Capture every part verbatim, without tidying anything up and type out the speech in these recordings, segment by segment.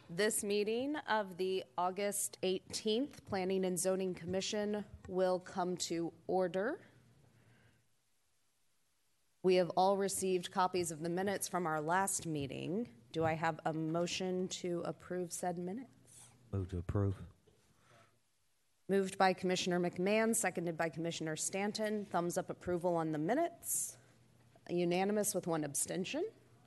This meeting of the August eighteenth Planning and Zoning Commission will come to order. We have all received copies of the minutes from our last meeting. Do I have a motion to approve said minutes? Move to approve. Moved by Commissioner McMahon, seconded by Commissioner Stanton. Thumbs up approval on the minutes. Unanimous with one abstention.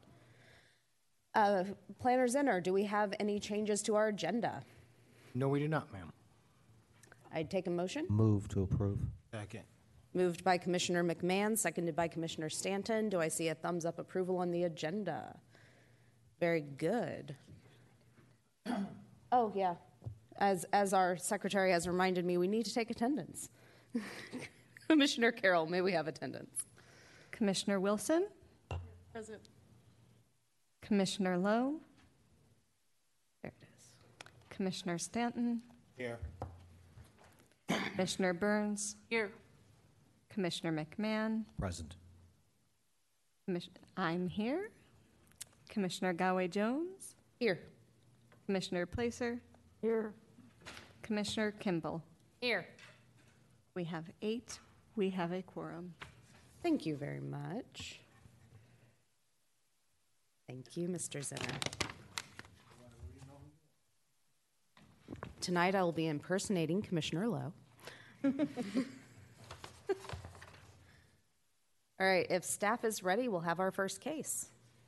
Uh, Planners Inner, do we have any changes to our agenda? No, we do not, ma'am. I'd take a motion. Move to approve. Second. Moved by Commissioner McMahon, seconded by Commissioner Stanton. Do I see a thumbs up approval on the agenda? Very good. Oh, yeah. As, as our secretary has reminded me, we need to take attendance. Commissioner Carroll, may we have attendance? Commissioner Wilson? Present. Commissioner Lowe? There it is. Commissioner Stanton? Here. Commissioner Burns? Here. Commissioner McMahon? Present. Commis- I'm here. Commissioner Goway-Jones? Here. Commissioner Placer? Here. Commissioner Kimball? Here. We have eight. We have a quorum. Thank you very much. Thank you, Mister Zinner. Tonight I will be impersonating Commissioner Lowe. All right, if staff is ready, we'll have our first case.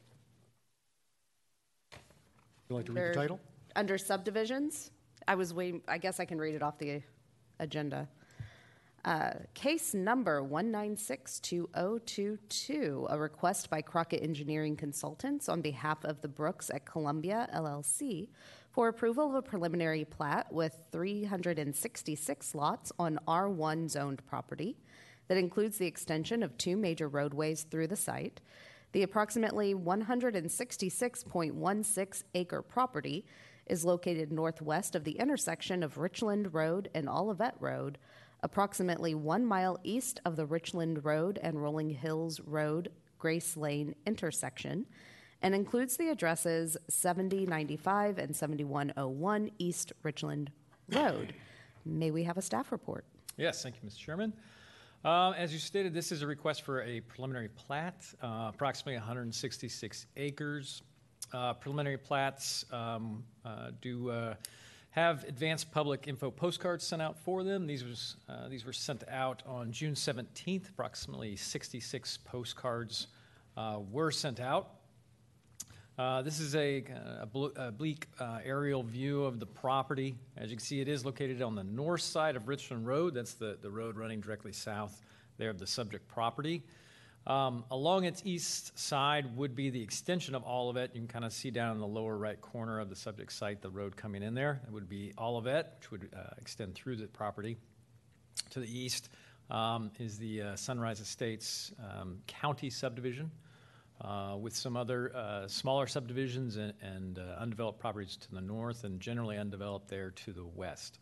You like to read Under- the title? Under subdivisions, I was waiting, I guess I can read it off the agenda. Uh, case number one nine six two zero two two, a request by Crockett Engineering Consultants on behalf of the Brooks at Columbia, L L C, for approval of a preliminary plat with three hundred sixty-six lots on R one zoned property that includes the extension of two major roadways through the site. The approximately one hundred sixty-six point one six acre property is located northwest of the intersection of Richland Road and Olivet Road, approximately one mile east of the Richland Road and Rolling Hills Road Grace Lane intersection, and includes the addresses seventy ninety-five and seventy-one oh one East Richland Road. May we have a staff report? Yes, thank you, Mister Chairman. Uh, as you stated, this is a request for a preliminary plat, uh, approximately one hundred sixty-six acres. Uh, preliminary plats um, uh, do uh, have advanced public info postcards sent out for them. These was uh, these were sent out on June seventeenth. Approximately sixty-six postcards uh, were sent out. Uh, this is a, a, bl- a bleak uh, aerial view of the property. As you can see, it is located on the north side of Richland Road. That's the, the road running directly south there of the subject property. Um, along its east side would be the extension of Olivet. You can kind of see down in the lower right corner of the subject site the road coming in there. It would be Olivet, which would uh, extend through the property. To the east um, is the uh, Sunrise Estates um, County subdivision, uh, with some other uh, smaller subdivisions and, and uh, undeveloped properties to the north, and generally undeveloped there to the west.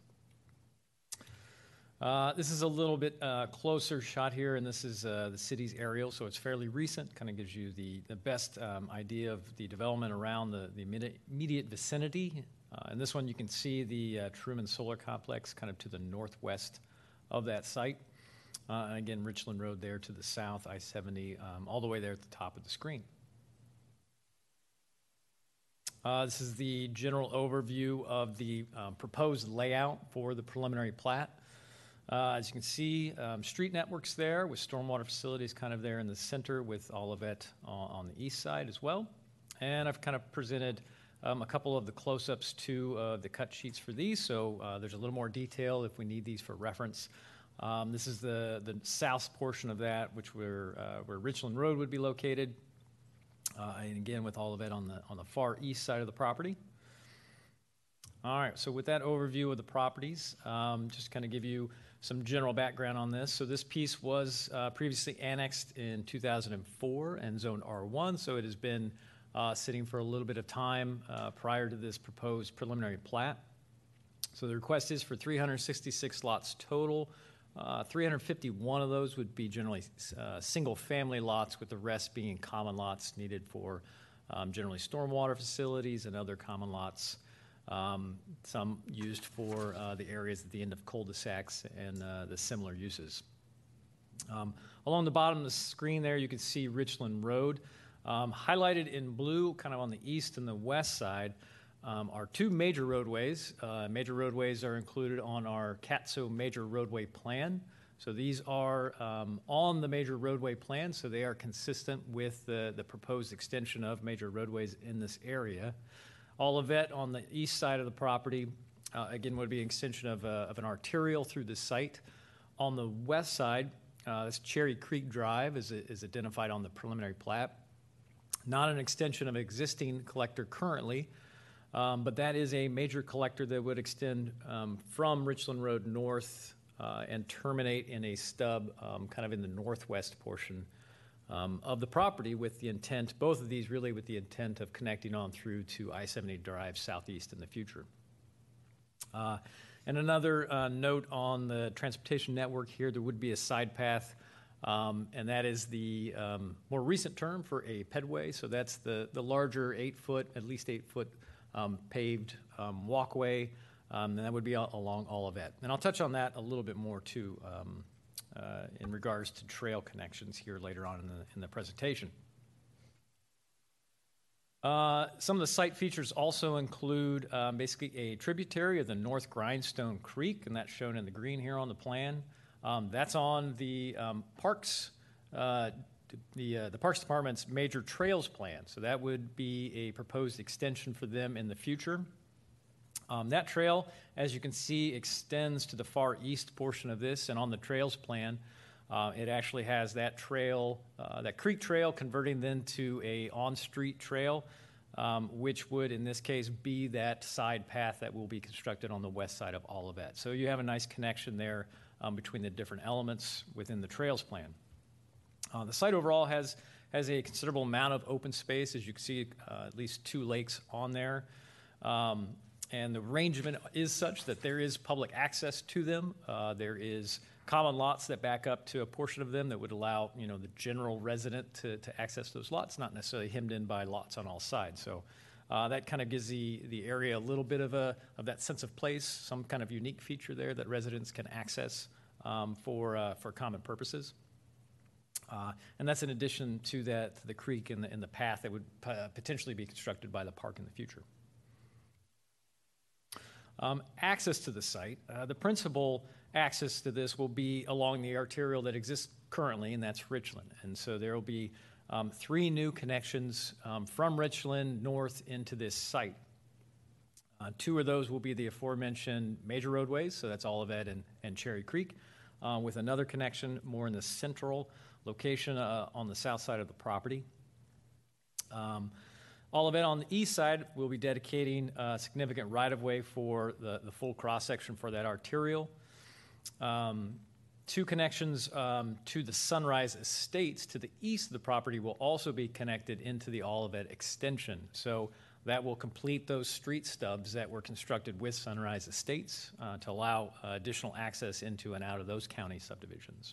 Uh, this is a little bit uh, closer shot here, and this is uh, the city's aerial, so it's fairly recent. Kind of gives you the, the best um, idea of the development around the, the immediate, immediate vicinity. Uh, in this one, you can see the uh, Truman Solar Complex kind of to the northwest of that site. Uh, and again, Richland Road there to the south, I seventy, um, all the way there at the top of the screen. Uh, this is the general overview of the um, proposed layout for the preliminary plat. Uh, as you can see, um, street networks there with stormwater facilities kind of there in the center with Olivet uh, on the east side as well. And I've kind of presented um, a couple of the close-ups to uh, the cut sheets for these, so uh, there's a little more detail if we need these for reference. Um, this is the, the south portion of that, which where, uh, where Richland Road would be located. Uh, and again, with Olivet on the, on the far east side of the property. All right, so with that overview of the properties, um, just kind of give you some general background on this. So this piece was uh, previously annexed in two thousand four and zoned R one, so it has been uh, sitting for a little bit of time uh, prior to this proposed preliminary plat. So the request is for three hundred sixty-six lots total. Uh, three hundred fifty-one of those would be generally uh, single-family lots, with the rest being common lots needed for um, generally stormwater facilities and other common lots um, some used for uh, the areas at the end of cul-de-sacs and uh, the similar uses. Um, along the bottom of the screen there, you can see Richland Road. Um, highlighted in blue, kind of on the east and the west side, um, are two major roadways. Uh, major roadways are included on our C A T S O Major Roadway Plan. So these are um, on the major roadway plan, so they are consistent with the, the proposed extension of major roadways in this area. Olivet on the east side of the property, uh, again, would be an extension of, a, of an arterial through the site. On the west side, uh, this Cherry Creek Drive is, is identified on the preliminary plat. Not an extension of existing collector currently, um, but that is a major collector that would extend um, from Richland Road north uh, and terminate in a stub um, kind of in the northwest portion um, of the property with the intent, both of these really with the intent of connecting on through to I seventy Drive southeast in the future. Uh, and another uh, note on the transportation network here, there would be a side path, um, and that is the um, more recent term for a pedway. So that's the, the larger eight-foot, at least eight-foot um, paved um, walkway, um, and that would be all, along Olivet. And I'll touch on that a little bit more, too, um, uh, in regards to trail connections here later on in the, in the presentation. Uh, some of the site features also include um, basically a tributary of the North Grindstone Creek, and that's shown in the green here on the plan. Um, that's on the um, Parks, uh, the uh, the Parks Department's major trails plan. So that would be a proposed extension for them in the future. Um, that trail, as you can see, extends to the far east portion of this, and on the trails plan, Uh, it actually has that trail, uh, that creek trail, converting then to a on-street trail, um, which would, in this case, be that side path that will be constructed on the west side of Olivet. So you have a nice connection there um, between the different elements within the trails plan. Uh, the site overall has has a considerable amount of open space. As you can see, uh, at least two lakes on there. Um, and the arrangement is such that there is public access to them. Uh, there is common lots that back up to a portion of them that would allow, you know, the general resident to, to access those lots, not necessarily hemmed in by lots on all sides. So uh, that kind of gives the, the area a little bit of a of that sense of place, some kind of unique feature there that residents can access um, for uh, for common purposes. Uh, and that's in addition to that to the creek and the, and the path that would uh, potentially be constructed by the park in the future. Um, access to the site, uh, the principal access to this will be along the arterial that exists currently, and that's Richland. And so there will be um, three new connections um, from Richland north into this site. Uh, two of those will be the aforementioned major roadways, so that's Olivet and, and Cherry Creek, uh, with another connection more in the central location uh, on the south side of the property. Um, Olivet on the east side, we'll be dedicating a significant right-of-way for the, the full cross-section for that arterial. Um, two connections um, to the Sunrise Estates to the east of the property will also be connected into the Olivet extension. So that will complete those street stubs that were constructed with Sunrise Estates uh, to allow uh, additional access into and out of those county subdivisions.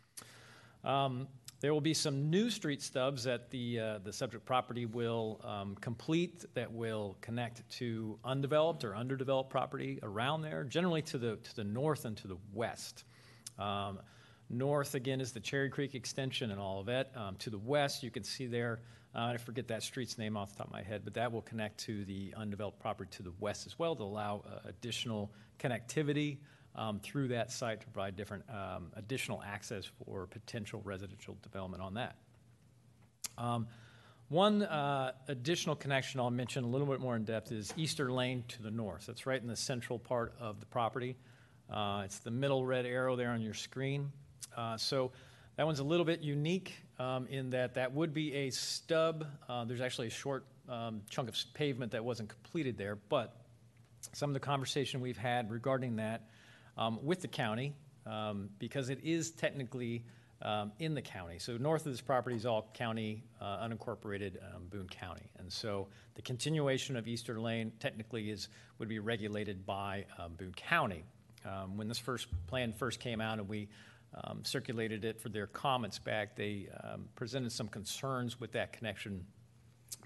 Um, There will be some new street stubs that the uh, the subject property will um, complete that will connect to undeveloped or underdeveloped property around there, generally to the to the north and to the west. Um, north, again, is the Cherry Creek extension and all of it. Um, to the west, you can see there, uh, I forget that street's name off the top of my head, but that will connect to the undeveloped property to the west as well to allow uh, additional connectivity Um, through that site to provide different um, additional access for potential residential development on that. Um, one uh, additional connection I'll mention a little bit more in depth is Easter Lane to the north. That's right in the central part of the property. Uh, it's the middle red arrow there on your screen. Uh, so that one's a little bit unique um, in that that would be a stub. Uh, there's actually a short um, chunk of pavement that wasn't completed there, but some of the conversation we've had regarding that Um, with the county, um, because it is technically um, in the county. So north of this property is all county, uh, unincorporated um, Boone County. And so the continuation of Easter Lane technically is would be regulated by um, Boone County. Um, when this first plan first came out and we um, circulated it for their comments back, they um, presented some concerns with that connection,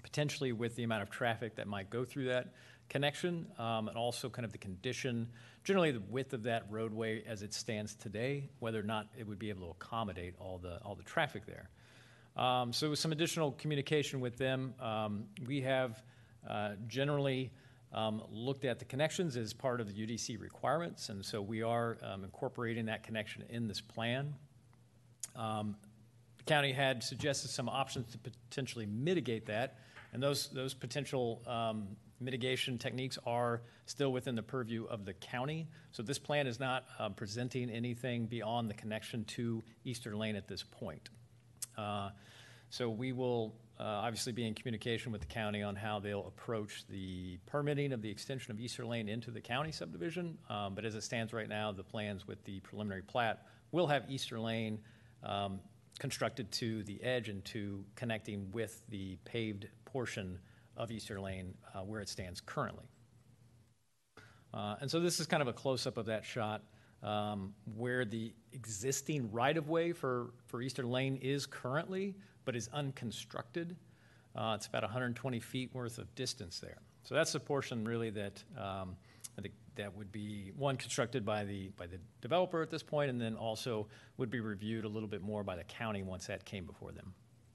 potentially with the amount of traffic that might go through that connection, um, and also kind of the condition, generally the width of that roadway as it stands today, whether or not it would be able to accommodate all the all the traffic there. Um, so with some additional communication with them, um, we have uh, generally um, looked at the connections as part of the U D C requirements, and so we are um, incorporating that connection in this plan. Um, the county had suggested some options to potentially mitigate that, and those those potential um, mitigation techniques are still within the purview of the county. So this plan is not uh, presenting anything beyond the connection to Easter Lane at this point. Uh, so we will uh, obviously be in communication with the county on how they'll approach the permitting of the extension of Easter Lane into the county subdivision. Um, but as it stands right now, the plans with the preliminary plat will have Easter Lane um, constructed to the edge and to connecting with the paved portion of Easter Lane uh, where it stands currently. Uh, and so this is kind of a close-up of that shot um, where the existing right-of-way for, for Easter Lane is currently, but is unconstructed. Uh, it's about one hundred twenty feet worth of distance there. So that's the portion really that um, I think that would be, one, constructed by the, by the developer at this point, and then also would be reviewed a little bit more by the county once that came before them.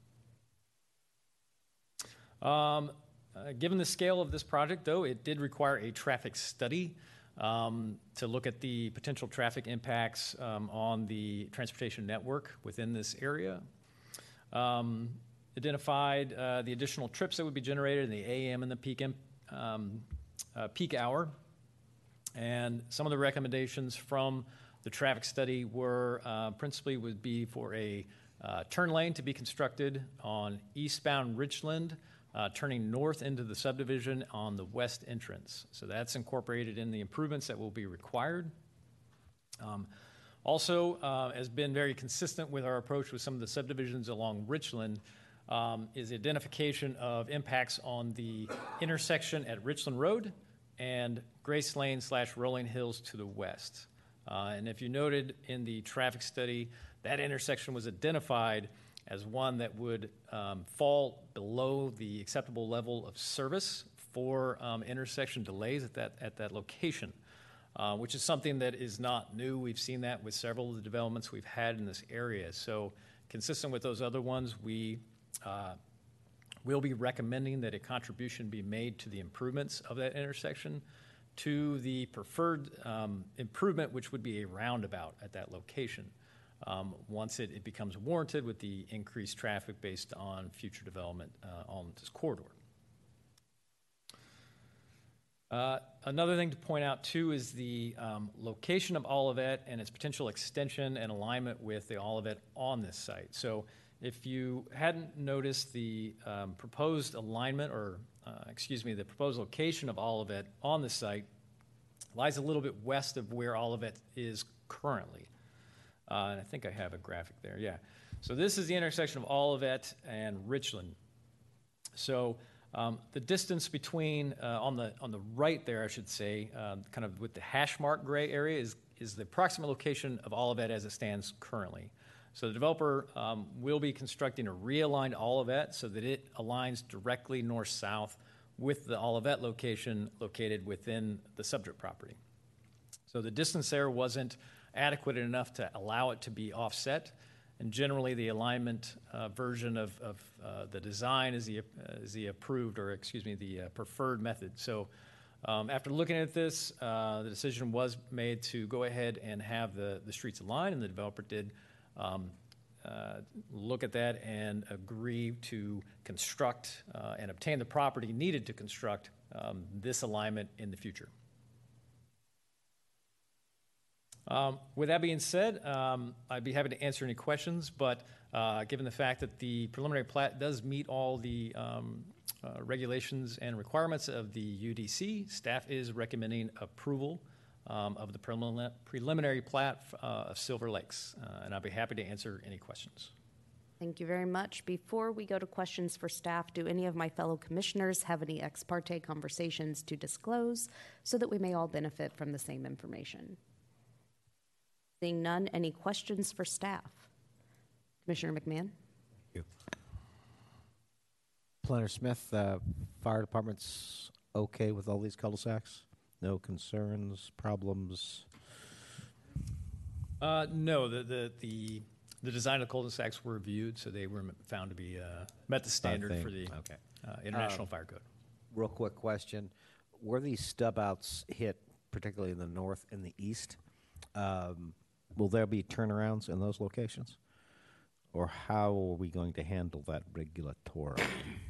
Um, Uh, given the scale of this project, though, it did require a traffic study um, to look at the potential traffic impacts um, on the transportation network within this area. Um, identified uh, the additional trips that would be generated in the A M and the peak, imp, um, uh, peak hour. And some of the recommendations from the traffic study were uh, principally would be for a uh, turn lane to be constructed on eastbound Richland, Uh, turning north into the subdivision on the west entrance. So that's incorporated in the improvements that will be required. Um, also, uh, has been very consistent with our approach with some of the subdivisions along Richland, um, is the identification of impacts on the intersection at Richland Road and Grace Lane slash Rolling Hills to the west. Uh, and if you noted in the traffic study, that intersection was identified as one that would um, fall below the acceptable level of service for um, intersection delays at that at that location, uh, which is something that is not new. We've seen that with several of the developments we've had in this area. So consistent with those other ones, we uh, will be recommending that a contribution be made to the improvements of that intersection to the preferred um, improvement, which would be a roundabout at that location. Um, once it, it becomes warranted with the increased traffic based on future development uh, on this corridor. Uh, another thing to point out, too, is the um, location of Olivet and its potential extension and alignment with the Olivet on this site. So if you hadn't noticed, the um, proposed alignment, or uh, excuse me, the proposed location of Olivet on the site lies a little bit west of where Olivet is currently. Uh, and I think I have a graphic there, yeah. So this is the intersection of Olivet and Richland. So um, the distance between, uh, on the on the right there, I should say, uh, kind of with the hash mark gray area is, is the approximate location of Olivet as it stands currently. So the developer um, will be constructing a realigned Olivet so that it aligns directly north-south with the Olivet location located within the subject property. So the distance there wasn't adequate enough to allow it to be offset, and generally the alignment uh, version of, of uh, the design is the, uh, is the approved, or excuse me, the uh, preferred method. So um, after looking at this, uh, the decision was made to go ahead and have the, the streets aligned, and the developer did um, uh, look at that and agree to construct uh, and obtain the property needed to construct um, this alignment in the future. Um, with that being said, um, I'd be happy to answer any questions, but uh, given the fact that the preliminary plat does meet all the um, uh, regulations and requirements of the U D C, staff is recommending approval um, of the prelim- preliminary plat uh, of Silver Lakes, uh, and I'd be happy to answer any questions. Thank you very much. Before we go to questions for staff, do any of my fellow commissioners have any ex parte conversations to disclose so that we may all benefit from the same information? Seeing none, any questions for staff? Commissioner McMahon? Thank you. Planner Smith, uh, fire department's okay with all these cul-de-sacs? No concerns, problems? Uh, no, the, the, the, the design of cul-de-sacs were reviewed, so they were found to be, uh, met the standard thing. for the Okay. uh, International Fire Code. Real quick question. Were these stub outs hit, particularly in the north and the east? Um, will there be turnarounds in those locations? Or how are we going to handle that regulatorily?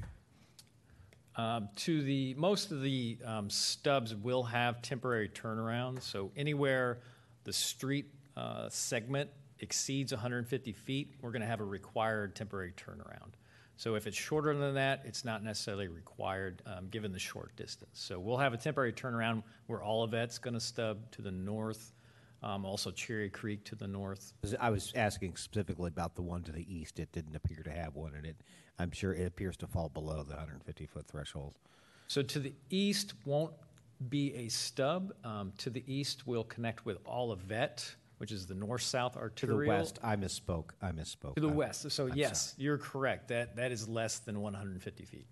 Um, to the, most of the um, stubs will have temporary turnarounds, so anywhere the street uh, segment exceeds one hundred fifty feet, we're going to have a required temporary turnaround. So if it's shorter than that, it's not necessarily required, um, given the short distance. So we'll have a temporary turnaround where Olivet's going to stub to the north, um, also Cherry Creek to the north. 'Cause I was asking specifically about the one to the east. It didn't appear to have one, and it, I'm sure it appears to fall below the one hundred fifty foot threshold. So to the east won't be a stub. Um, to the east, we'll connect with Olivet, which is the north-south To arterial. the west, I misspoke. I misspoke. To the I'm- west. So I'm yes, sorry. you're correct. That that is less than one hundred fifty feet.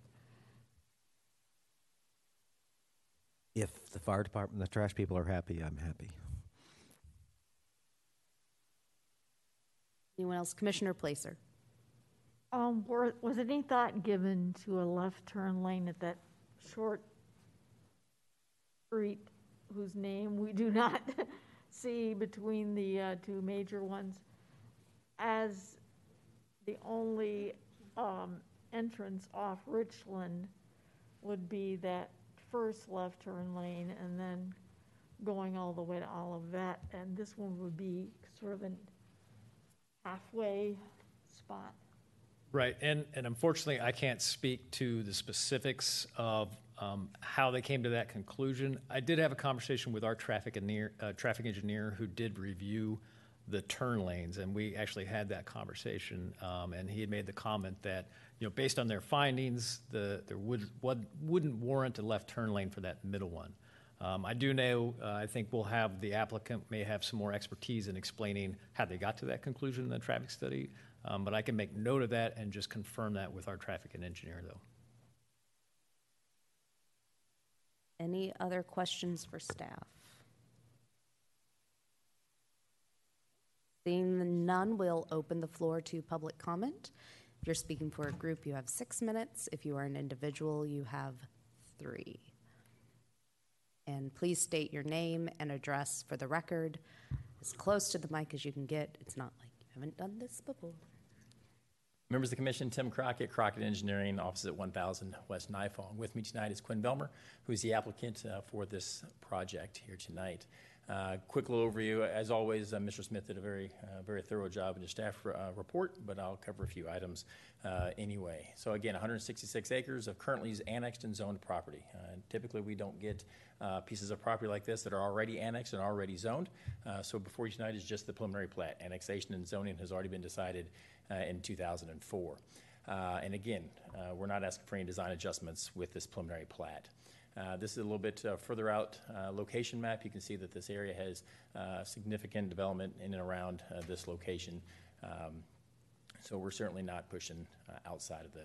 If the fire department, the trash people are happy, I'm happy. Anyone else? Commissioner Placer. Um, were, was any thought given to a left turn lane at that short street whose name we do not see between the uh, two major ones as the only um, entrance off Richland would be that first left turn lane and then going all the way to Olivet, and this one would be sort of an halfway spot? Right, and, and unfortunately, I can't speak to the specifics of um, how they came to that conclusion. I did have a conversation with our traffic engineer, uh, traffic engineer who did review the turn lanes, and we actually had that conversation, um, and he had made the comment that, you know, based on their findings, the, there would, would, wouldn't warrant a left turn lane for that middle one. Um, I do know, uh, I think we'll have, the applicant may have some more expertise in explaining how they got to that conclusion in the traffic study, um, but I can make note of that and just confirm that with our traffic and engineer, though. Any other questions for staff? Seeing none, we'll open the floor to public comment. If you're speaking for a group, you have six minutes. If you are an individual, you have three. And please state your name and address for the record, as close to the mic as you can get. It's not like you haven't done this before. Members of the Commission, Tim Crockett, Crockett Engineering, office at one thousand West Nifong. With me tonight is Quinn Belmer, who's the applicant uh, for this project here tonight. Uh, quick little overview. As always, uh, Mister Smith did a very, uh, very thorough job in his staff uh, report, but I'll cover a few items uh, anyway. So again, one hundred sixty-six acres of currently annexed and zoned property. Uh, typically, we don't get uh, pieces of property like this that are already annexed and already zoned. Uh, so before you tonight is just the preliminary plat. Annexation and zoning has already been decided uh, in two thousand four. Uh, and again, uh, we're not asking for any design adjustments with this preliminary plat. Uh, this is a little bit uh, further out uh, location map. You can see that this area has uh, significant development in and around uh, this location. Um, so we're certainly not pushing uh, outside of the,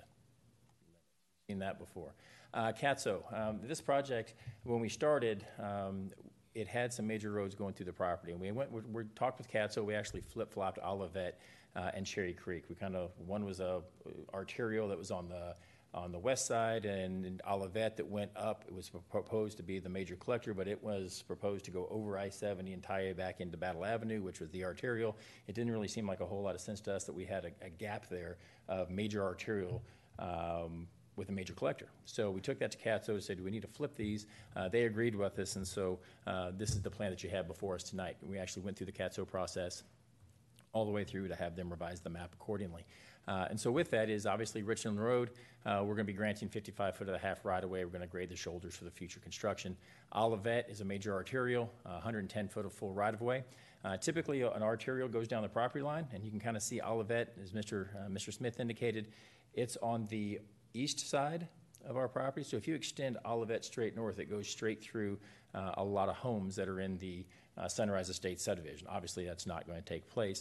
seen that before. Uh, Catso, um, this project, when we started, um, it had some major roads going through the property. And we went, we, we talked with Catso. We actually flip-flopped Olivet uh, and Cherry Creek. We kind of, one was a arterial that was on the on the west side, and in Olivet that went up. It was proposed to be the major collector, but it was proposed to go over I seventy and tie it back into Battle Avenue, which was the arterial. It didn't really seem like a whole lot of sense to us that we had a, a gap there of major arterial um, with a major collector. So we took that to Catso and said, do we need to flip these? Uh, they agreed with us, and so uh, this is the plan that you have before us tonight. We actually went through the Catso process all the way through to have them revise the map accordingly. Uh, and so with that is obviously Richland Road. Uh, we're going to be granting fifty-five foot of the half right of way. We're going to grade the shoulders for the future construction. Olivet is a major arterial, uh, one hundred ten foot of full right of way. Uh, typically, an arterial goes down the property line, and you can kind of see Olivet, as Mister Uh, Mister Smith indicated, it's on the east side of our property. So if you extend Olivet straight north, it goes straight through uh, a lot of homes that are in the uh, Sunrise Estates subdivision. Obviously, that's not going to take place.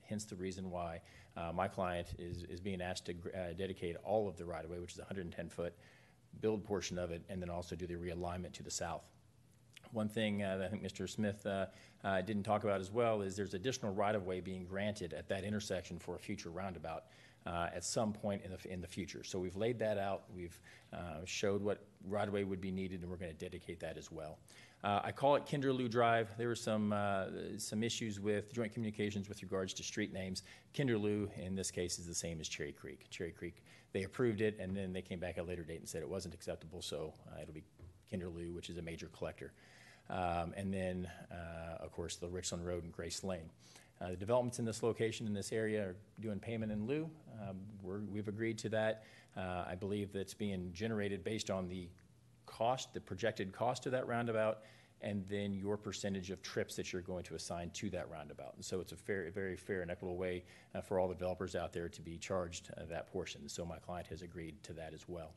hence the reason why uh, my client is, is being asked to uh, dedicate all of the right-of-way, which is one hundred ten foot, build portion of it, and then also do the realignment to the south. One thing uh, that I think Mister Smith uh, uh, didn't talk about as well is there's additional right-of-way being granted at that intersection for a future roundabout uh, at some point in the, in the future. So we've laid that out. We've uh, showed what right-of-way would be needed, and we're going to dedicate that as well. Uh, I call it Kinderloo Drive. There were some, uh, some issues with joint communications with regards to street names. Kinderloo, in this case, is the same as Cherry Creek. Cherry Creek, they approved it, and then they came back at a later date and said it wasn't acceptable, so uh, it'll be Kinderloo, which is a major collector. Um, and then, uh, of course, the Richland Road and Grace Lane. Uh, the developments in this location, in this area, are doing payment in lieu. Um, we're, we've agreed to that. Uh, I believe that's being generated based on the cost, the projected cost of that roundabout, and then your percentage of trips that you're going to assign to that roundabout. And so it's a fair, very fair and equitable way uh, for all the developers out there to be charged uh, that portion. So my client has agreed to that as well.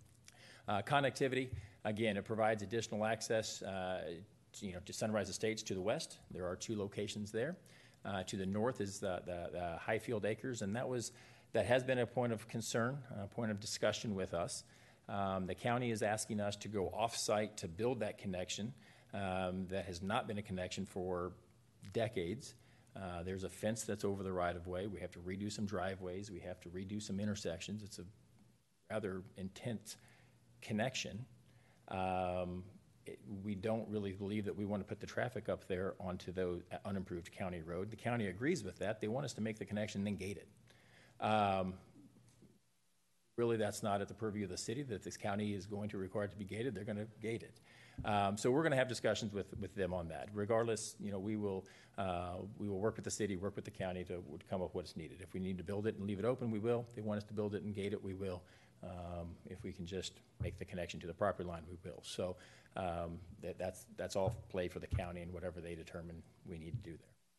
Uh, connectivity, again, it provides additional access uh, to, you know, to Sunrise Estates to the west. There are two locations there. Uh, to the north is the, the, the Highfield Acres, and that was that has been a point of concern, a point of discussion with us. Um, the county is asking us to go off-site to build that connection. Um, that has not been a connection for decades. Uh, there's a fence that's over the right-of-way. We have to redo some driveways. We have to redo some intersections. It's a rather intense connection. Um, it, we don't really believe that we want to put the traffic up there onto the unimproved county road. The county agrees with that. They want us to make the connection and then gate it. Um, really, that's not at the purview of the city, that this county is going to require it to be gated. They're going to gate it. Um, so we're going to have discussions with, with them on that. Regardless, you know, we will uh, we will work with the city, work with the county to, to come up with what's needed. If we need to build it and leave it open, we will. If they want us to build it and gate it, we will. Um, if we can just make the connection to the property line, we will. So um, that, that's that's all play for the county and whatever they determine we need to do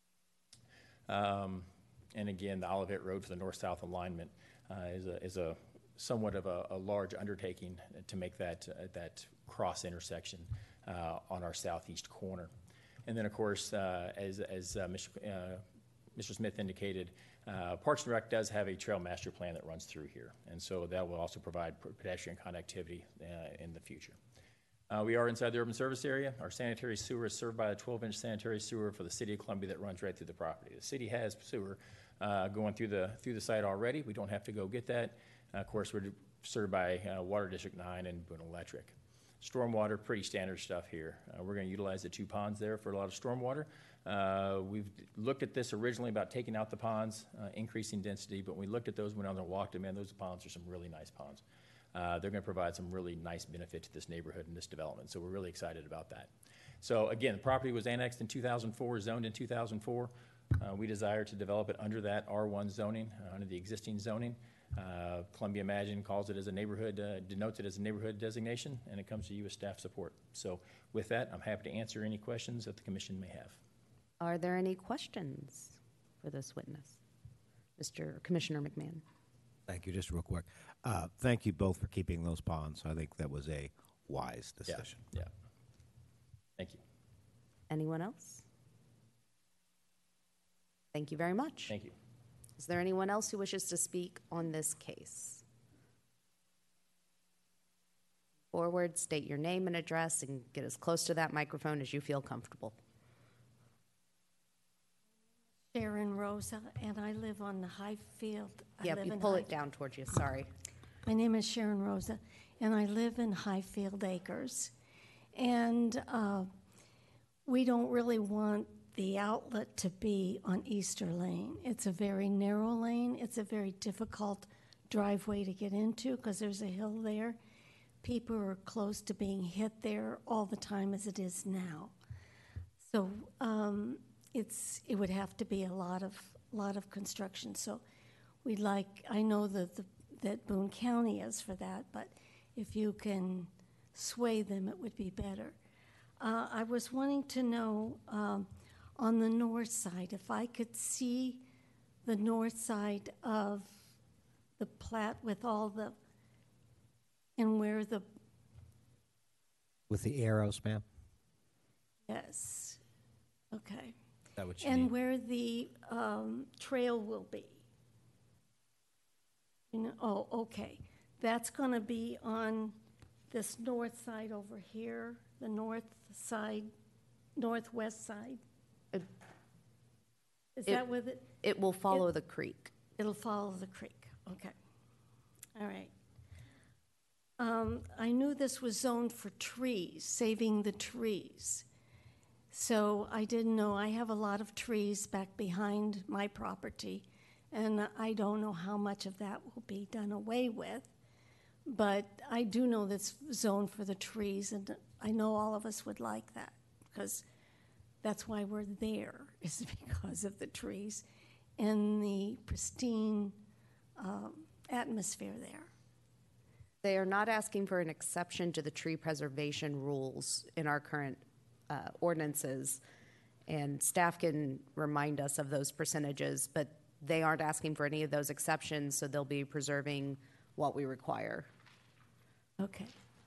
there. Um, and again, the Olivet Road for the north-south alignment uh, is a is a somewhat of a, a large undertaking to make that uh, that cross intersection uh, on our southeast corner. And then, of course, uh, as, as uh, Mister Uh, Mister Smith indicated, uh, Parks and Rec does have a trail master plan that runs through here, and so that will also provide pedestrian connectivity uh, in the future. Uh, we are inside the urban service area. Our sanitary sewer is served by a twelve inch sanitary sewer for the city of Columbia that runs right through the property. The city has sewer uh, going through the through the site already. We don't have to go get that. Uh, of course, we're served by uh, Water District nine and Boone Electric. Stormwater, pretty standard stuff here. Uh, we're going to utilize the two ponds there for a lot of stormwater. Uh, we've looked at this originally about taking out the ponds, uh, increasing density, but when we looked at those, went out there and walked them in, those ponds are some really nice ponds. Uh, they're going to provide some really nice benefit to this neighborhood and this development, so we're really excited about that. So again, the property was annexed in two thousand four, zoned in two thousand four. Uh, we desire to develop it under that R one zoning, uh, under the existing zoning. Uh, Columbia Imagine calls it as a neighborhood, uh, denotes it as a neighborhood designation, and it comes to you as staff support. So with that, I'm happy to answer any questions that the commission may have. Are there any questions for this witness? Mister Commissioner McMahon. Thank you. Just real quick. Uh, thank you both for keeping those ponds. I think that was a wise decision. Yeah. yeah. Thank you. Anyone else? Thank you very much. Thank you. Is there anyone else who wishes to speak on this case? Forward, state your name and address, and get as close to that microphone as you feel comfortable. Sharon Rosa, and I live on the Highfield. I Yeah, live you in pull High- it down towards you, sorry. My name is Sharon Rosa, and I live in Highfield Acres. And uh, we don't really want the outlet to be on Easter Lane. It's a very narrow lane. It's a very difficult driveway to get into because there's a hill there. People are close to being hit there all the time as it is now. So um, it's it would have to be a lot of lot of construction. So we'd like, I know that the, that Boone County is for that, but if you can sway them, it would be better. Uh, I was wanting to know um, on the north side, if I could see the north side of the plat with all the, and where the, With the arrows, ma'am? yes, okay. that what you and mean? where the um, trail will be. You know, oh, okay. That's going to be on this north side over here, the north side, northwest side. It- Is it- that with it? It will follow the creek. It'll follow the creek. Okay. All right. Um, I knew this was zoned for trees, saving the trees. So I didn't know. I have a lot of trees back behind my property, and I don't know how much of that will be done away with. But I do know that's zoned for the trees, and I know all of us would like that because that's why we're there, is because of the trees and the pristine um, atmosphere there. They are not asking for an exception to the tree preservation rules in our current uh, ordinances, and staff can remind us of those percentages, but they aren't asking for any of those exceptions, so they'll be preserving what we require. Okay.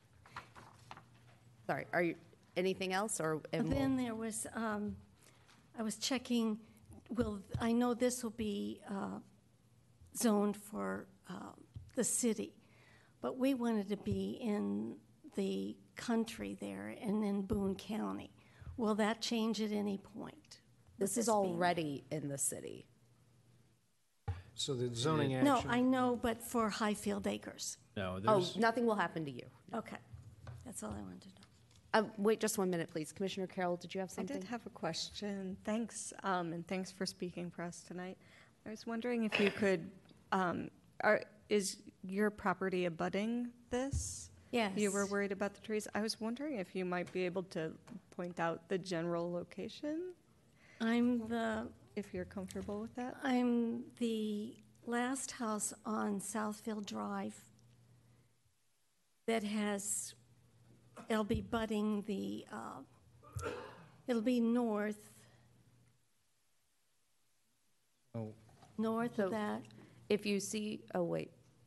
Sorry, are you, anything else, or? and we'll- Then there was, um, I was checking, will, I know this will be uh, zoned for uh, the city, but we wanted to be in the country there and in Boone County. Will that change at any point? This is being- already in the city. So the zoning No, action. I know, but for Highfield Acres. No, Oh, there's, nothing will happen to you. Okay, that's all I wanted to know. Uh, Wait just one minute, please. Commissioner Carroll, did you have I something? did have a question. Thanks, um, and thanks for speaking for us tonight. I was wondering if you could, um, are, is your property abutting this? Yes. You were worried about the trees. I was wondering if you might be able to point out the general location, I'm the, if you're comfortable with that. I'm the last house on Southfield Drive that has, it'll be butting the, uh, it'll be north, Oh, north So- of that. If you see, oh, wait.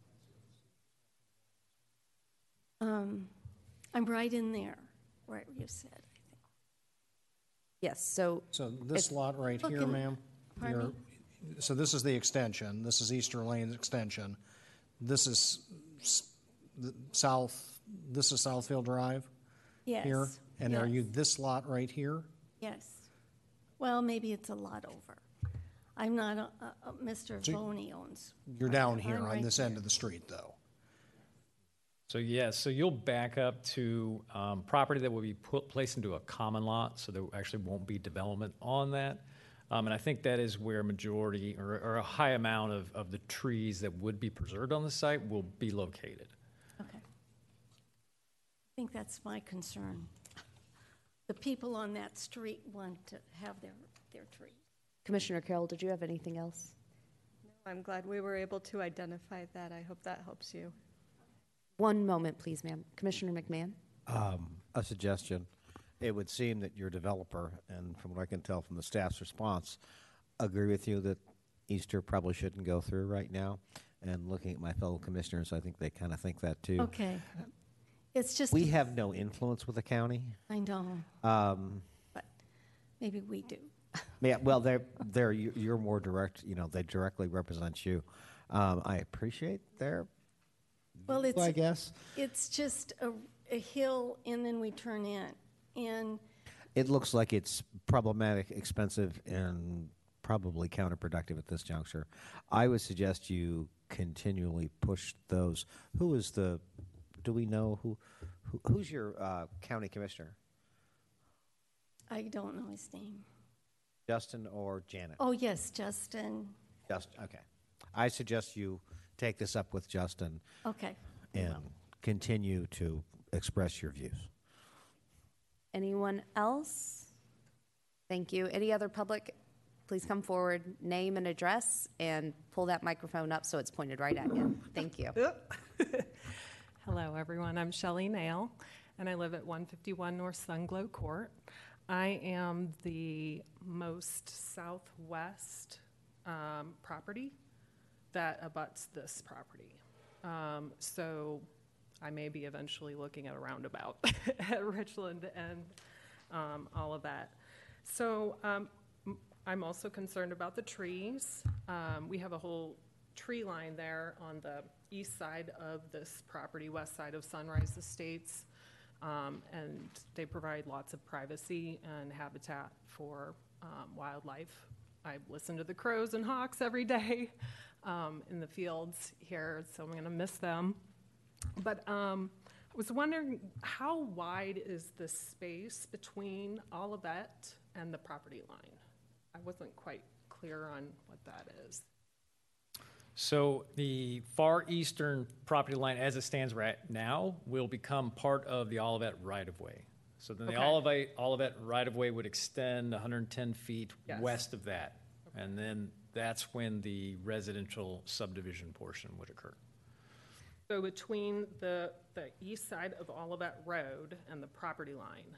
Um, I'm right in there, where you said, I think. Yes, so So this If- lot right here, Looking- ma'am? Pardon you're- So this is the extension. This is Easter Lane's extension. This is s- the south, this is Southfield Drive Yes. here? And are you yes, this lot right here? Yes. Well, maybe it's a lot over. I'm not, a- a- a- Mister So- Voney owns. You're down here I'm on right this end here. of the street, though. so yeah, so you'll back up to um, property that will be put, placed into a common lot, so there actually won't be development on that. Um, and I think that is where majority or, or a high amount of, of the trees that would be preserved on the site will be located. Okay. I think that's my concern. The people on that street want to have their, their trees. Commissioner Carroll, did you have anything else? I'm glad we were able to identify that. I hope that helps you. One moment, please, ma'am. Commissioner McMahon? Um, a suggestion. It would seem that your developer, and from what I can tell from the staff's response, agree with you that Easter probably shouldn't go through right now. And looking at my fellow commissioners, I think they kind of think that too. Okay. It's just, We have no influence with the county. I know, Um, but maybe we do. yeah, well, they're, they're, you- you're more direct, you know, they directly represent you. Um, I appreciate their, Well, view, I it's, guess. it's just a, a hill and then we turn in. And It looks like it's problematic, expensive, and probably counterproductive at this juncture. I would suggest you continually push those. Who is the, do we know who, who who's your uh, county commissioner? I don't know his name. Justin or Janet? Oh, yes, Justin. Just, okay. I suggest you take this up with Justin Okay. and continue to express your views. Anyone else? Thank you. Any other public? Please come forward, name and address, and pull that microphone up so it's pointed right at you. Thank you. Hello, everyone. I'm Shelley Nail, and I live at one fifty-one North Sunglow Court. I am the most southwest um, property that abuts this property. Um, so I may be eventually looking at a roundabout at Richland and um, all of that. So um, m- I'm also concerned about the trees. Um, we have a whole tree line there on the east side of this property, west side of Sunrise Estates. Um, and they provide lots of privacy and habitat for um, wildlife. I listen to the crows and hawks every day um, in the fields here, so I'm going to miss them. But um, I was wondering, how wide is the space between Olivet and the property line? I wasn't quite clear on what that is. So the far eastern property line, as it stands right now, will become part of the Olivet right-of-way. So then the Okay. Olivet, Olivet right-of-way would extend one hundred ten feet Yes. west of that. And then that's when the residential subdivision portion would occur. So between the, the east side of Olivet Road and the property line?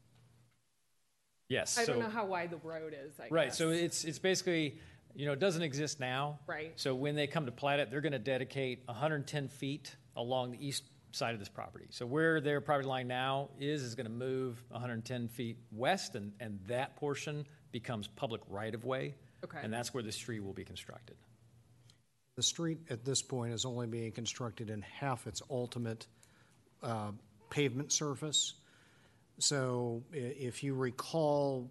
Yes. I don't so- know how wide the road is, I guess. Right, so it's, it's basically, you know, it doesn't exist now. Right. So when they come to plat it, they're going to dedicate one hundred ten feet along the east side of this property. So where their property line now is, is going to move one hundred ten feet west, and, and that portion becomes public right-of-way. Okay. And that's where the street will be constructed. The street at this point is only being constructed in half its ultimate uh, pavement surface. So i- if you recall,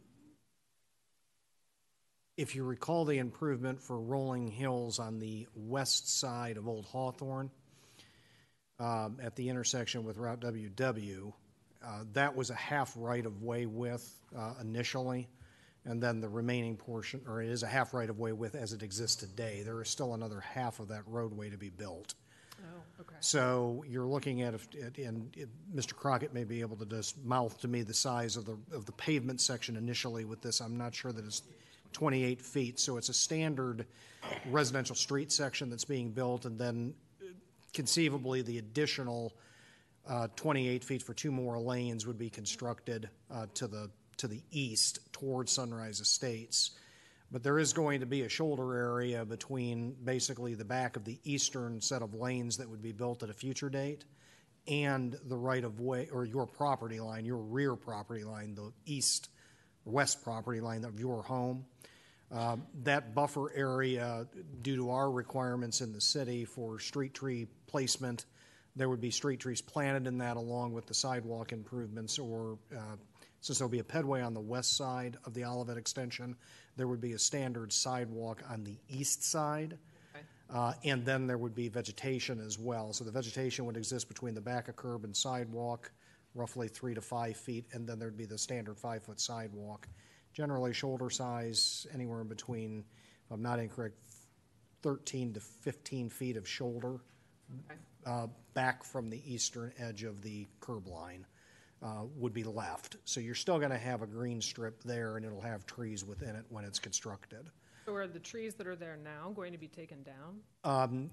if you recall the improvement for Rolling Hills on the west side of Old Hawthorne, um, at the intersection with Route W W, uh, that was a half right-of-way width uh, initially, and then the remaining portion, or it is a half right-of-way width as it exists today. There is still another half of that roadway to be built. Oh, okay. So you're looking at, if- at- and it- Mister Crockett may be able to just mouth to me the size of the, of the pavement section initially with this. I'm not sure that it's twenty-eight feet. So it's a standard residential street section that's being built, and then conceivably the additional uh, twenty-eight feet for two more lanes would be constructed uh, to the, to the east towards Sunrise Estates. But there is going to be a shoulder area between basically the back of the eastern set of lanes that would be built at a future date and the right-of-way, or your property line, your rear property line, the east, west property line of your home. Uh, That buffer area, due to our requirements in the city for street tree placement, there would be street trees planted in that along with the sidewalk improvements, or uh, since there'll be a pedway on the west side of the Olivet extension, there would be a standard sidewalk on the east side. Okay. Uh, and then there would be vegetation as well. So the vegetation would exist between the back of curb and sidewalk, roughly three to five feet, and then there'd be the standard five-foot sidewalk. Generally shoulder size anywhere in between, if I'm not incorrect, thirteen to fifteen feet of shoulder Okay. uh, back from the eastern edge of the curb line uh, would be left. So you're still going to have a green strip there, and it'll have trees within it when it's constructed. So are the trees that are there now going to be taken down? Um,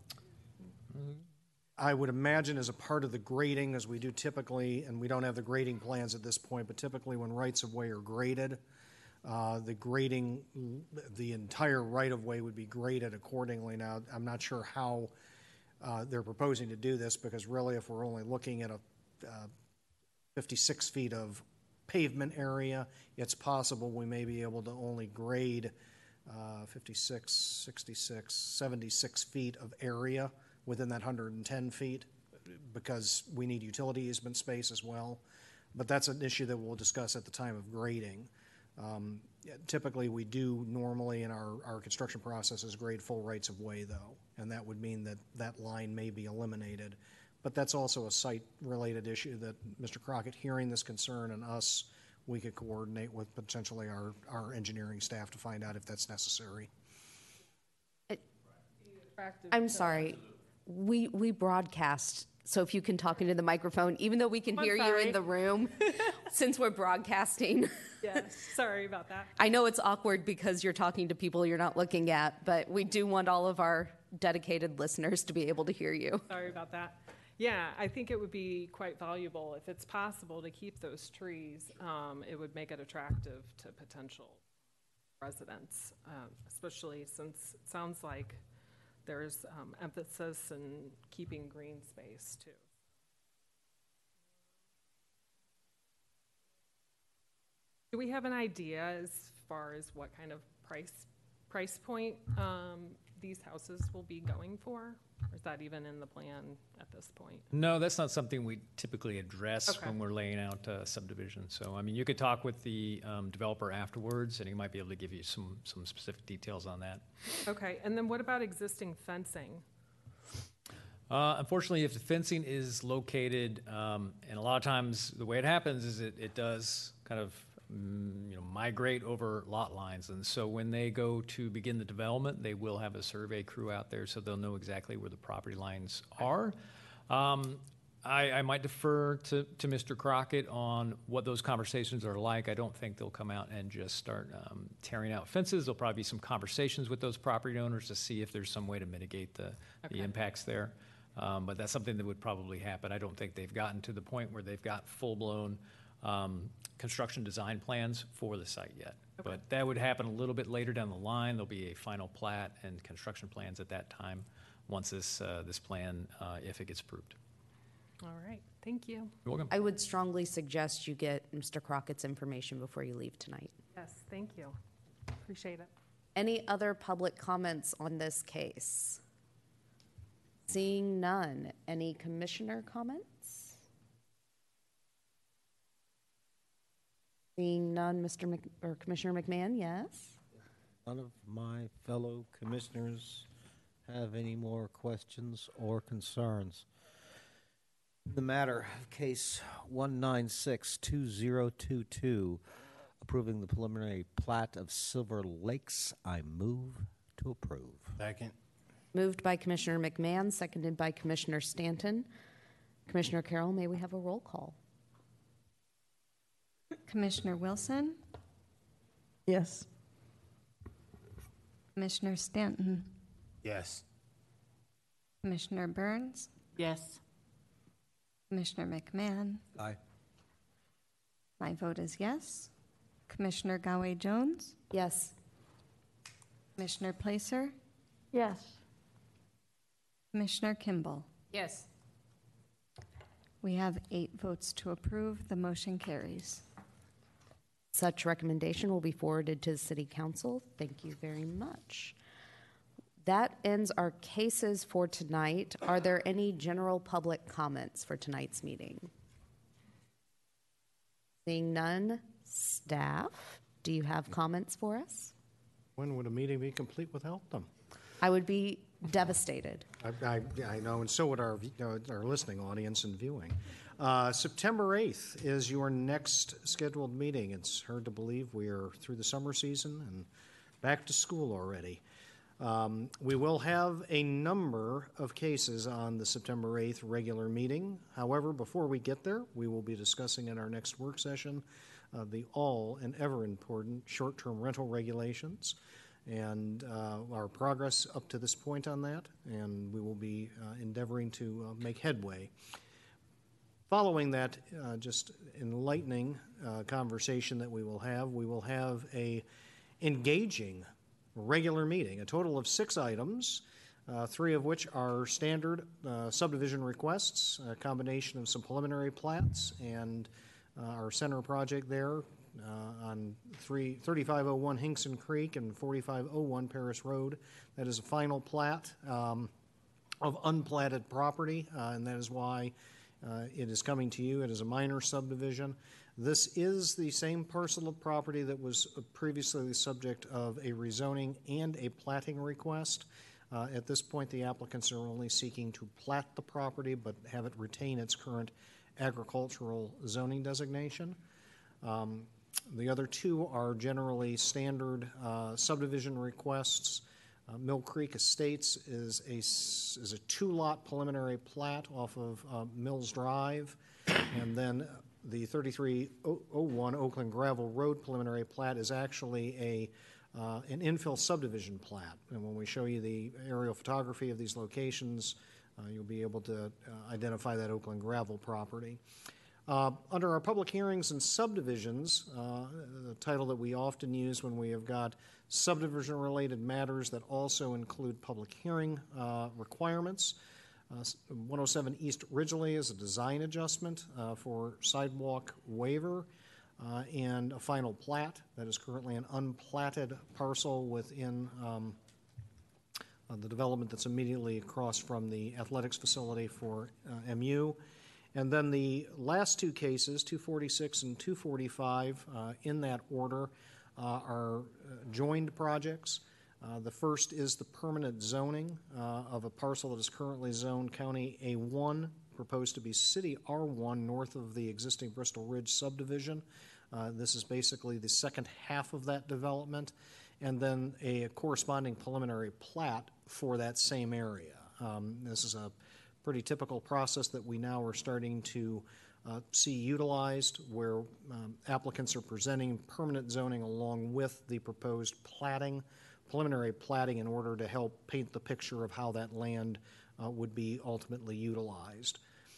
I would imagine as a part of the grading, as we do typically, and we don't have the grading plans at this point, but typically when rights-of-way are graded, uh, the grading, the entire right-of-way would be graded accordingly. Now, I'm not sure how uh, they're proposing to do this, because really if we're only looking at a uh, fifty-six feet of pavement area, it's possible we may be able to only grade uh, fifty-six, sixty-six, seventy-six feet of area within that one hundred ten feet, because we need utility easement space as well. But that's an issue that we'll discuss at the time of grading. Um, typically, we do normally in our, our construction processes grade full rights of way, though, and that would mean that that line may be eliminated. But that's also a site-related issue that Mister Crockett, hearing this concern, and us, we could coordinate with potentially our, our engineering staff to find out if that's necessary. I'm sorry. We, we broadcast, so if you can talk into the microphone, even though we can I'm hear you sorry. in the room, since we're broadcasting. Yes, sorry about that. I know it's awkward because you're talking to people you're not looking at, but we do want all of our dedicated listeners to be able to hear you. Sorry about that. Yeah, I think it would be quite valuable if it's possible to keep those trees. Um, it would make it attractive to potential residents, um, especially since it sounds like there's um, emphasis in keeping green space too. Do we have an idea as far as what kind of price, price point um, these houses will be going for? Or is that even in the plan at this point? No, that's not something we typically address Okay. when we're laying out uh, subdivision. So, I mean, you could talk with the um, developer afterwards, and he might be able to give you some, some specific details on that. Okay, and then what about existing fencing? Uh, unfortunately, if the fencing is located, um, and a lot of times the way it happens is it, it does kind of mm, you know migrate over lot lines, and so when they go to begin the development, they will have a survey crew out there, so they'll know exactly where the property lines are. Um, I, I might defer to, to Mister Crockett on what those conversations are like. I don't think they'll come out and just start um, tearing out fences. There'll probably be some conversations with those property owners to see if there's some way to mitigate the, Okay. the impacts there. Um, but that's something that would probably happen. I don't think they've gotten to the point where they've got full-blown um, construction design plans for the site yet. Okay. But that would happen a little bit later down the line. There'll be a final plat and construction plans at that time, once this, uh, this plan, uh, if it gets approved. All right, thank you. You're welcome. I would strongly suggest you get Mister Crockett's information before you leave tonight. Yes, thank you. Appreciate it. Any other public comments on this case? Seeing none. Any commissioner comments? Seeing none, Mister Mc, or Commissioner McMahon, yes? None of my fellow commissioners have any more questions or concerns. The matter of case one nine six two zero two two, approving the preliminary plat of Silver Lakes, I move to approve. Second. Moved by Commissioner McMahon, seconded by Commissioner Stanton. Commissioner Carroll, may we have a roll call? Commissioner Wilson, Yes. Commissioner Stanton, Yes. Commissioner Burns, Yes. Commissioner McMahon. Aye. My vote is yes. Commissioner Gawe Jones, Yes. Commissioner Placer, Yes. Commissioner Kimball. Yes. We have eight votes to approve. The motion carries. Such recommendation will be forwarded to the City Council. Thank you very much. That ends our cases for tonight. Are there any general public comments for tonight's meeting? Seeing none, staff, do you have comments for us? When would a meeting be complete without them? I would be devastated. I, I, I know, and so would our, uh, our listening audience and viewing. Uh, September eighth is your next scheduled meeting. It's hard to believe we are through the summer season and back to school already. Um, we will have a number of cases on the September eighth regular meeting. However, before we get there, we will be discussing in our next work session uh, the all and ever important short-term rental regulations and uh, our progress up to this point on that, and we will be uh, endeavoring to uh, make headway. Following that, uh, just enlightening uh, conversation that we will have, we will have a engaging regular meeting, a total of six items, uh, three of which are standard uh, subdivision requests, a combination of some preliminary plats and uh, our center project there uh, on three, thirty-five oh one Hinkson Creek and forty-five oh one Paris Road. That is a final plat um, of unplatted property, uh, and that is why uh, it is coming to you. It is a minor subdivision. This is the same parcel of property that was previously the subject of a rezoning and a platting request. Uh, at this point, the applicants are only seeking to plat the property but have it retain its current agricultural zoning designation. Um, the other two are generally standard uh, subdivision requests. Uh, Mill Creek Estates is a, is a two-lot preliminary plat off of uh, Mills Drive, and then the thirty-three oh one Oakland Gravel Road preliminary plat is actually a uh, an infill subdivision plat. And when we show you the aerial photography of these locations, uh, you'll be able to uh, identify that Oakland Gravel property. Uh, under our public hearings and subdivisions, uh, the title that we often use when we have got subdivision-related matters that also include public hearing uh, requirements. Uh, one oh seven East Ridgely is a design adjustment uh, for sidewalk waiver. uh, and a final plat that is currently an unplatted parcel within um, uh, the development that's immediately across from the athletics facility for uh, M U. And then the last two cases, two forty-six and two forty-five, uh, in that order, uh, are uh, joined projects. Uh, the first is the permanent zoning uh, of a parcel that is currently zoned County A one, proposed to be City R one north of the existing Bristol Ridge subdivision. Uh, this is basically the second half of that development, and then a corresponding preliminary plat for that same area. Um, this is a pretty typical process that we now are starting to uh, see utilized, where um, applicants are presenting permanent zoning along with the proposed platting, preliminary platting, in order to help paint the picture of how that land uh, would be ultimately utilized.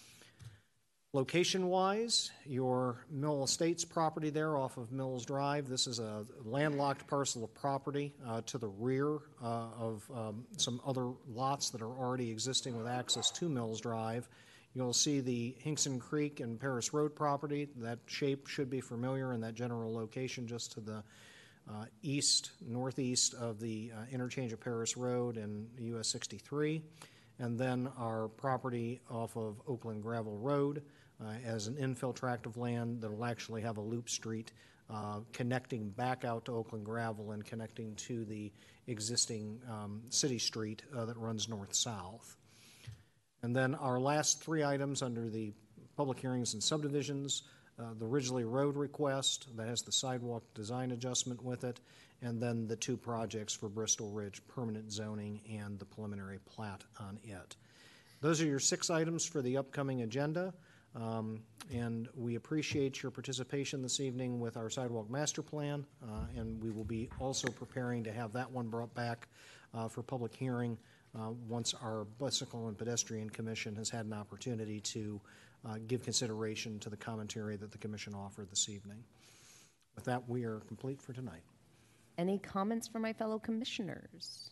Location-wise, your Mill Estates property there off of Mills Drive, this is a landlocked parcel of property uh, to the rear uh, of um, some other lots that are already existing with access to Mills Drive. You'll see the Hinkson Creek and Paris Road property. That shape should be familiar in that general location just to the uh, east, northeast of the uh, interchange of Paris Road and U S sixty-three. And then our property off of Oakland Gravel Road, Uh, as an infill tract of land that will actually have a loop street uh, connecting back out to Oakland Gravel and connecting to the existing um, city street uh, that runs north-south. And then our last three items under the public hearings and subdivisions, uh, the Ridgely Road request that has the sidewalk design adjustment with it, and then the two projects for Bristol Ridge, permanent zoning and the preliminary plat on it. Those are your six items for the upcoming agenda. Um, and we appreciate your participation this evening with our sidewalk master plan, uh, and we will be also preparing to have that one brought back uh, for public hearing uh, once our Bicycle and Pedestrian Commission has had an opportunity to uh, give consideration to the commentary that the Commission offered this evening. With that, we are complete for tonight. Any comments from my fellow commissioners?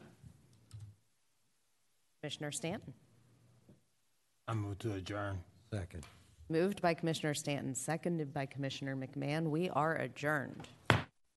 Commissioner Stanton. I move to adjourn. Second. Moved by Commissioner Stanton, seconded by Commissioner McMahon. We are adjourned.